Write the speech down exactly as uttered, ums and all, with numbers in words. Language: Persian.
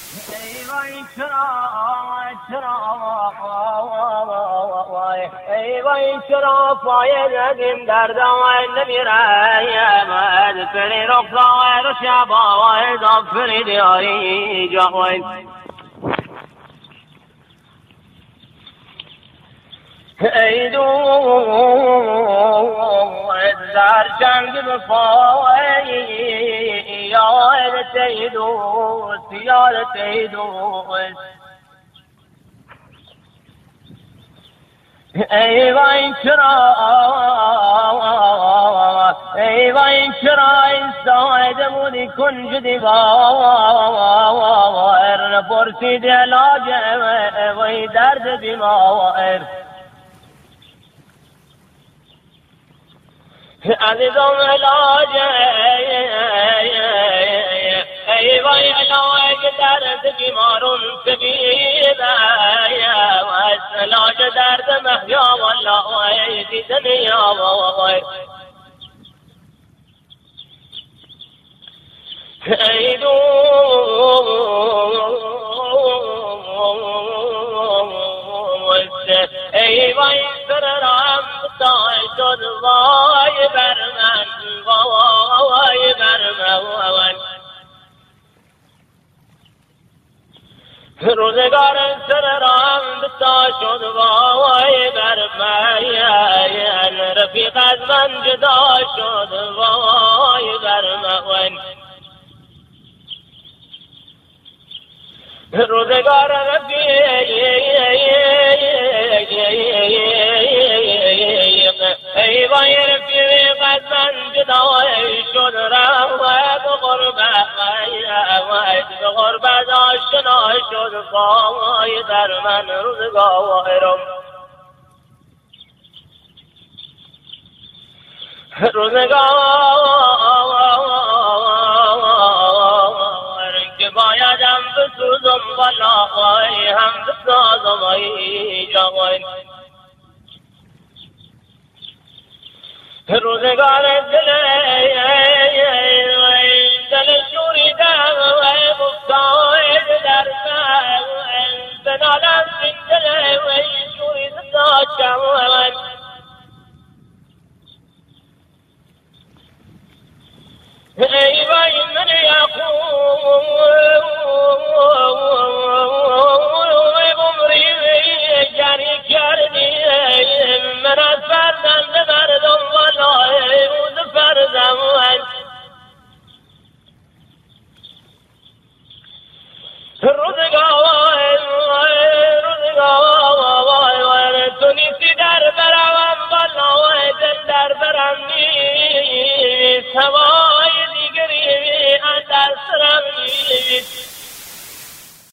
ای وای چرا چرا ای وای چرا پای ندیم در دوای نمیره مد فری رخصای رو شبای دافری دیاری جاوی ای دو در جنگ بفای یاد تی دوست یاد تی دوست ای وای چرا ای وای چرا ایستاده بودی کنج دیوار نپرسید علاج وای درد بیمار عزیزم علاج ای وای علاج درد بیمارون سبیده علاج درد محیا والله دیدن یا وای ای دوست ای وای سرم بتای شد وای بر من وای بر من روزگار سرم بتای شد وای بر من رفیق از من جدا شد وای بر من روزگار رفیق ای وای رفیق از من جدا شد رفت غربت به غربت آشنا شد وای در من روزگارم روزگار که بایدم بسوزم والله هم بسازم ای جوان روزگار دل دل شوریدم و مفتاید در من بنادم این دل شورید داشتم ای وای من یقوم عمری جری کردی من از فرزند مردم والله روز فرزم روزگار روزگار تو نیستی در برم والله دل در برم نیست